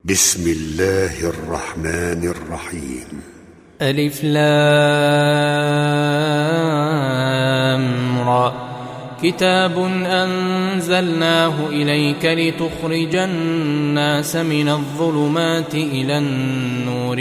بسم الله الرحمن الرحيم. ألف لام را. كتاب أنزلناه إليك لتخرج الناس من الظلمات إلى النور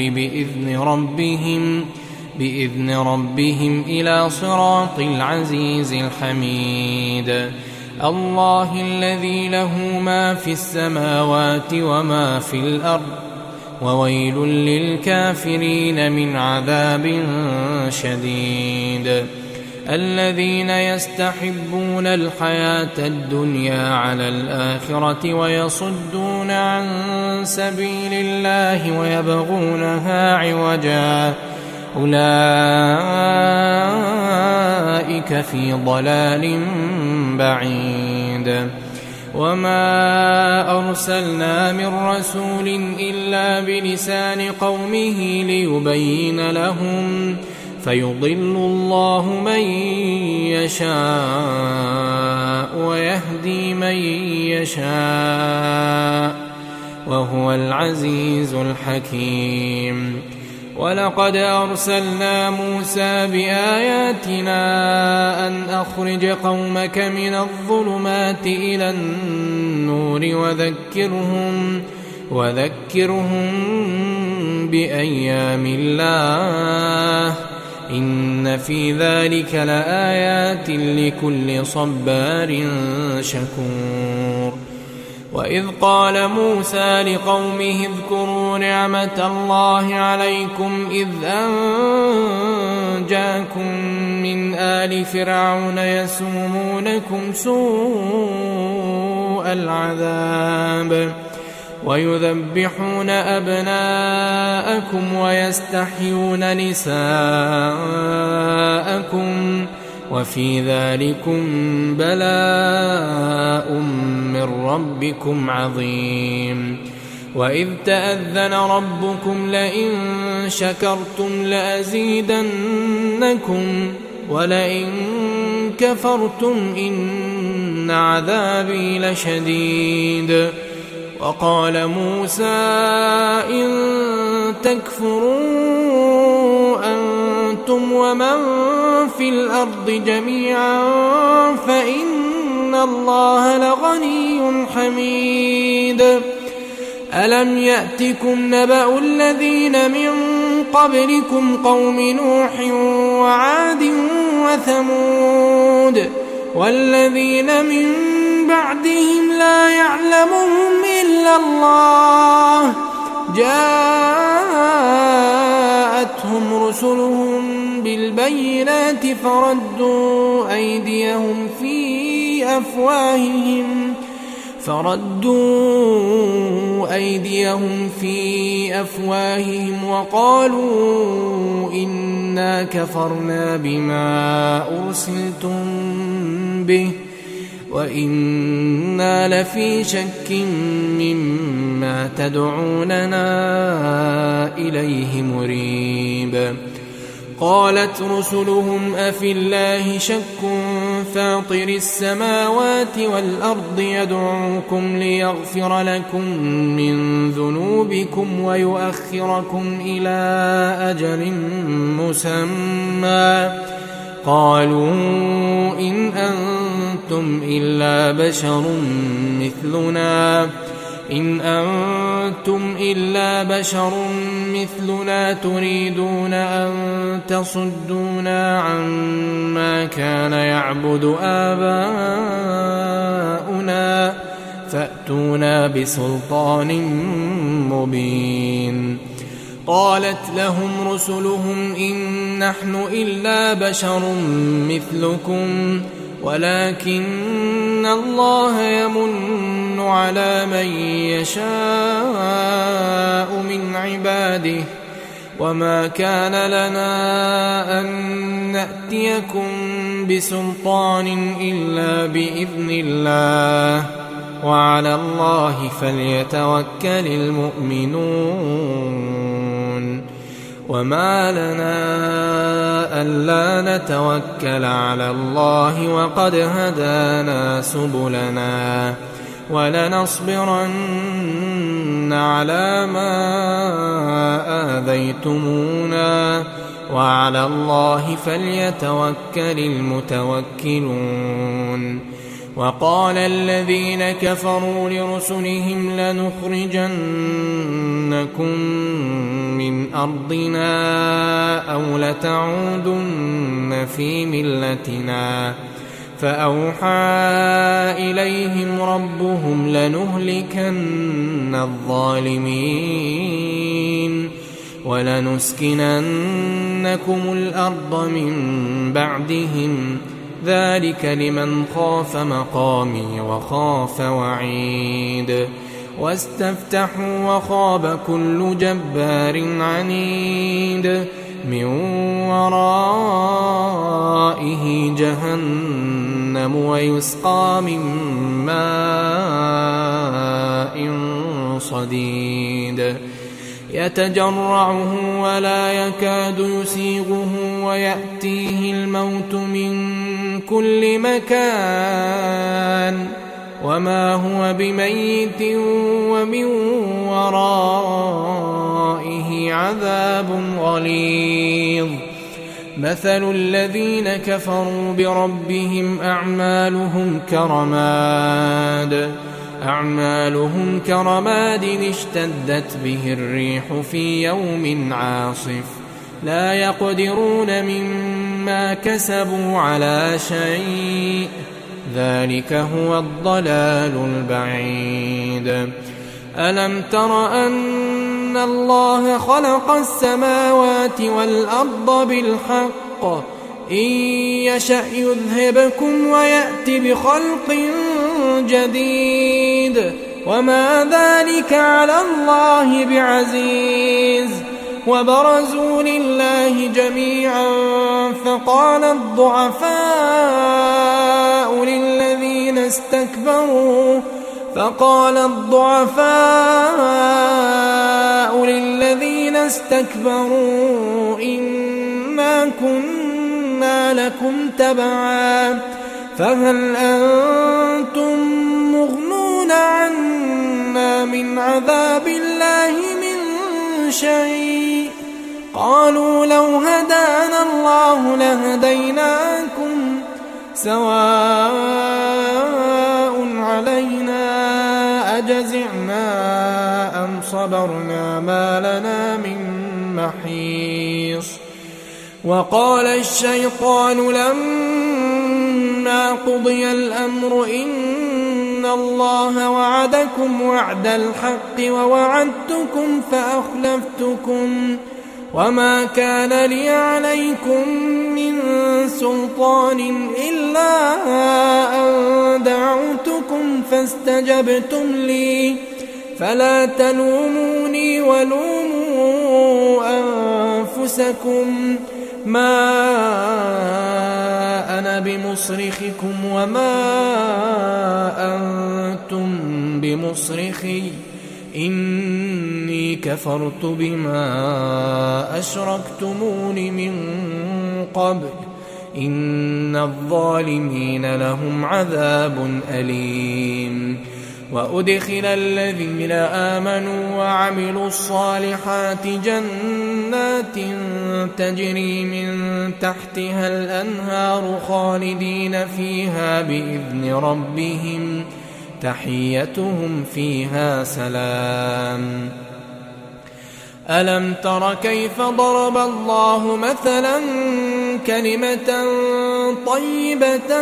بإذن ربهم إلى صراط العزيز الحميد. الله الذي له ما في السماوات وما في الأرض وويل للكافرين من عذاب شديد. الذين يستحبون الحياة الدنيا على الآخرة ويصدون عن سبيل الله ويبغونها عوجا أولئك في ضلال بعيد. وما أرسلنا من رسول إلا بلسان قومه ليبين لهم فيضل الله من يشاء ويهدي من يشاء وهو العزيز الحكيم. ولقد أرسلنا موسى بآياتنا أن أخرج قومك من الظلمات إلى النور وذكرهم بأيام الله إن في ذلك لآيات لكل صبار شكور. وإذ قال موسى لقومه اذكروا نعمة الله عليكم إذ أنجاكم من آل فرعون يسومونكم سوء العذاب ويذبحون أبناءكم ويستحيون نساءكم وفي ذلكم بلاء من ربكم عظيم. وإذ تأذن ربكم لئن شكرتم لأزيدنكم ولئن كفرتم إن عذابي لشديد. وقال موسى إن تكفروا أنتم ومن في الأرض جميعا فإن الله لغني حميد. ألم يأتكم نبأ الذين من قبلكم قوم نوح وعاد وثمود والذين من بعدهم لا يعلمهم إلا الله جاءتهم رسلهم بالبينات فردوا أيديهم في أفواههم وقالوا إنا كفرنا بما أرسلتم به وإنا لفي شك مما تدعوننا إليه مريب. قالت رسلهم أفي الله شك فاطر السماوات والأرض يدعوكم ليغفر لكم من ذنوبكم ويؤخركم إلى أجل مسمى قالوا إن أنتم إلا بشر مثلنا تريدون أن تصدونا عما كان يعبد آباؤنا فأتونا بسلطان مبين. قالت لهم رسلهم إن نحن إلا بشر مثلكم ولكن الله يمن على من يشاء من عباده وما كان لنا أن نأتيكم بسلطان إلا بإذن الله وعلى الله فليتوكل المؤمنون. وما لنا ألا نتوكل على الله وقد هدانا سبلنا ولنصبرن على ما آذيتمونا وعلى الله فليتوكل المتوكلون. وقال الذين كفروا لرسلهم لنخرجنكم من أرضنا أو لتعودن في ملتنا فأوحى إليهم ربهم لنهلكن الظالمين ولنسكننكم الأرض من بعدهم ذلك لمن خاف مقامي وخاف وعيد. واستفتحوا وخاب كل جبار عنيد من ورائه جهنم ويسقى من ماء صديد يتجرعه ولا يكاد يسيغه ويأتيه الموت من كل مكان وما هو بميت ومن ورائه عذاب غليظ. مثل الذين كفروا بربهم أعمالهم كرماد اشتدت به الريح في يوم عاصف لا يقدرون مما كسبوا على شيء ذلك هو الضلال البعيد. ألم تر أن الله خلق السماوات والأرض بالحق إن يشأ يذهبكم ويأتي بخلق جديد وما ذلك على الله بعزيز. وبرزوا لله جميعا فقال الضعفاء للذين استكبروا إنا كنا لكم تبعا فهل أنتم مغنون عنا من عذاب الله من شيء قالوا لو هدانا الله لهديناكم سواء علينا أجزعنا أم صبرنا ما لنا من محيص. وقال الشيطان لما قضي الأمر إن الله وعدكم وعد الحق ووعدتكم فأخلفتكم وما كان لي عليكم من سلطان إلا أن دعوتكم فاستجبتم لي فلا تلوموني ولوموا أنفسكم ما أنا بمصرخكم وما أنتم بمصرخي إني كفرت بما أشركتمون من قبل إن الظالمين لهم عذاب أليم. وأدخل الذين آمنوا وعملوا الصالحات جنات تجري من تحتها الأنهار خالدين فيها بإذن ربهم تحيتهم فيها سلام. ألم تر كيف ضرب الله مثلا كلمة طيبة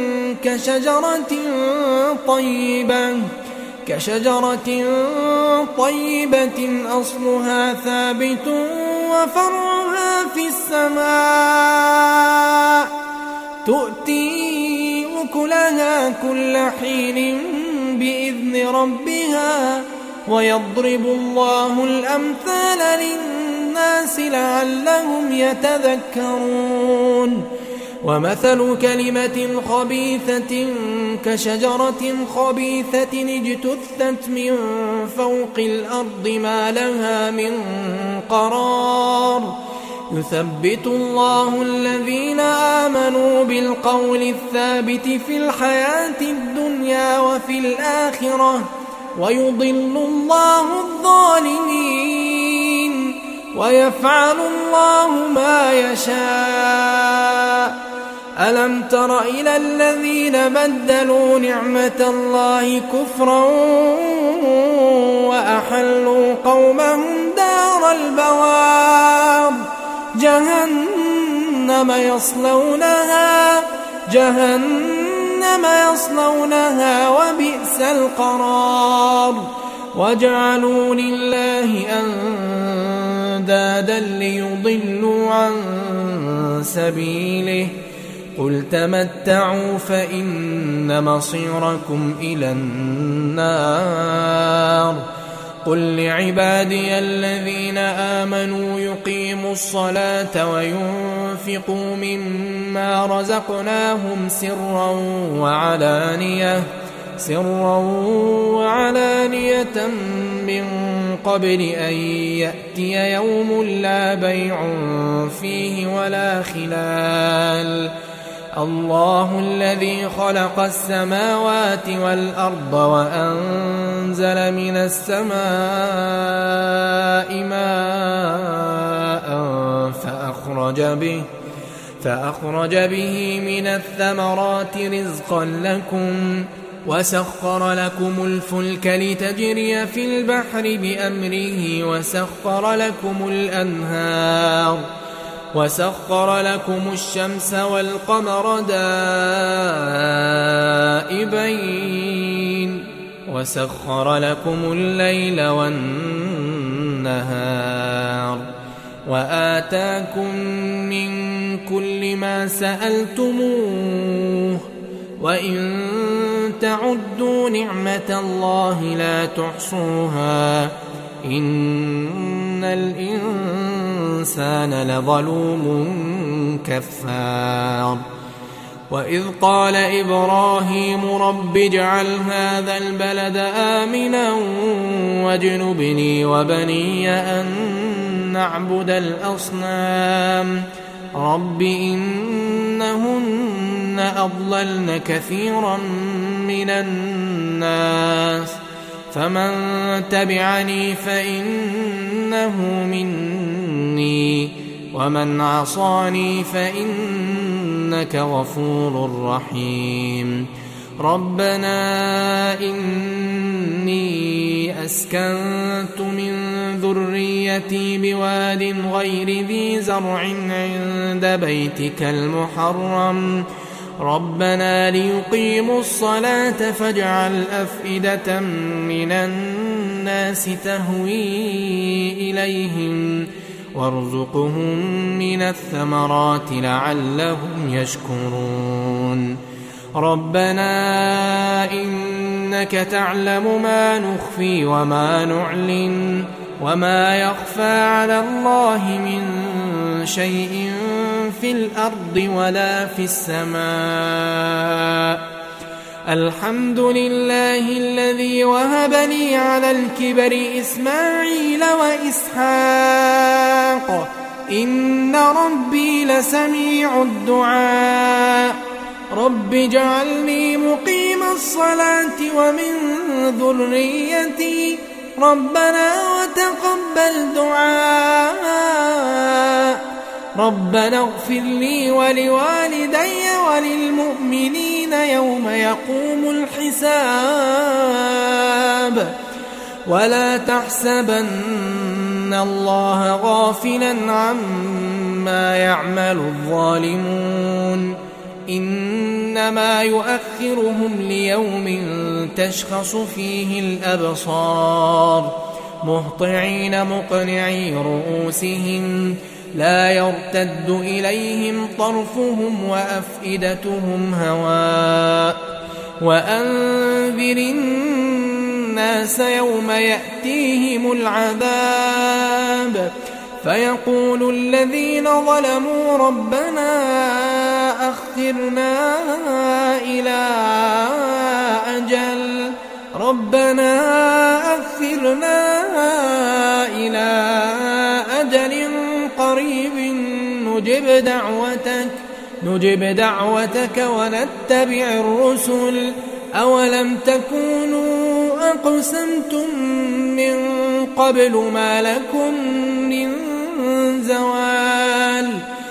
كشجرة طيبة أصلها ثابت وفرعها في السماء تؤتي أكلها كل حين بإذن ربها ويضرب الله الأمثال للناس لعلهم يتذكرون. ومثل كلمة خبيثة كشجرة خبيثة اجتثت من فوق الأرض ما لها من قرار يثبت الله الذين آمنوا بالقول الثابت في الحياة الدنيا وفي الآخرة ويضل الله الظالمين ويفعل الله ما يشاء. ألم تر إلى الذين بدلوا نعمة الله كفرا وأحلوا قومهم دار البوار جهنم يصلونها وبئس القرار. وجعلوا لله أندادا ليضلوا عن سبيله قل تمتعوا فإن مصيركم إلى النار. قل لعبادي الذين آمنوا يقيموا الصلاة وينفقوا مما رزقناهم سرا وعلانية من قبل أن يأتي يوم لا بيع فيه ولا خلال. الله الذي خلق السماوات والأرض وأنزل من السماء ماء فأخرج به من الثمرات رزقا لكم وسخر لكم الفلك لتجري في البحر بأمره وسخر لكم الشمس والقمر دائبين وسخر لكم الليل والنهار وآتاكم من كل ما سألتموه وإن تعدوا نعمة الله لا تحصوها إن الإنسان لظلوم كفار. وإذ قال إبراهيم رب اجعل هذا البلد آمنا واجنبني وبني أن نعبد الأصنام رب إنهن أضللن كثيرا من الناس فمن تبعني فإنه مني ومن عصاني فإنك غفور رحيم. ربنا إني أسكنت من ذريتي بواد غير ذي زرع عند بيتك المحرم ربنا ليقيموا الصلاة فاجعل أفئدة من الناس تهوي إليهم وارزقهم من الثمرات لعلهم يشكرون. ربنا إنك تعلم ما نخفي وما نعلن وما يخفى على الله من شيء في الأرض ولا في السماء. الحمد لله الذي وهب لي على الكبر إسماعيل وإسحاق إن ربي لسميع الدعاء. رب اجعلني مقيم الصلاة ومن ذريتي ربنا وتقبل دعاء. ربنا اغفر لي ولوالدي وللمؤمنين يوم يقوم الحساب. ولا تحسبن الله غافلا عما يعمل الظالمون إنما يؤخرهم ليوم تشخص فيه الأبصار مهطعين مقنعي رؤوسهم لا يرتد إليهم طرفهم وأفئدتهم هواء. وأنذر الناس يوم يأتيهم العذاب فيقول الذين ظلموا ربنا أخرنا إلى أجل قريب نجب دعوتك ونتبع الرسل. أولم تكونوا أقسمتم من قبل ما لكم من زوال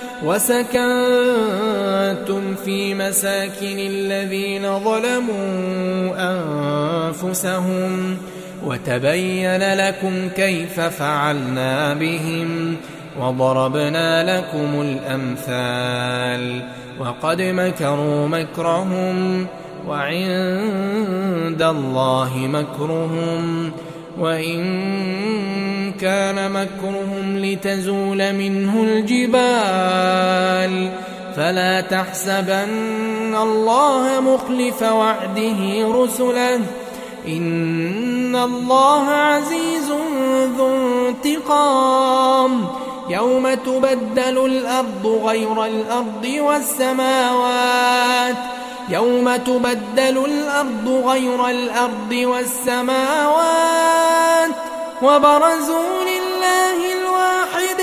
وسكنتم في مساكن الذين ظلموا أنفسهم وتبين لكم كيف فعلنا بهم وضربنا لكم الأمثال وقد مكروا مكرهم وعند الله مكرهم وإن كان مكرهم لتزول منه الجبال فلا تحسبن الله مخلف وعده رسله إن الله عزيز ذو انتقام. يوم تبدل الأرض غير الأرض والسماوات وبرزوا لله الواحد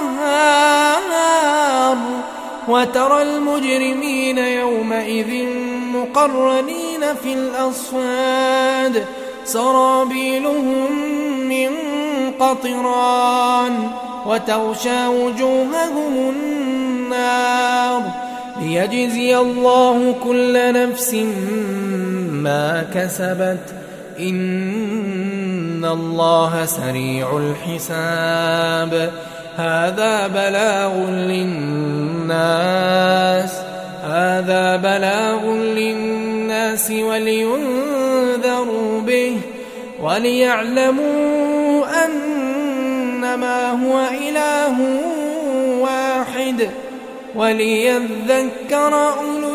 القهار وترى المجرمين يومئذ مقرنين في الأصفاد سرابيلهم من قطران وتغشى وجوههم النار ليجزي الله كل نفس ما كسبت إن الله سريع الحساب. هذا بلاغ للناس ولينذروا به وليعلموا أنما هو إله واحد وليذكر أولو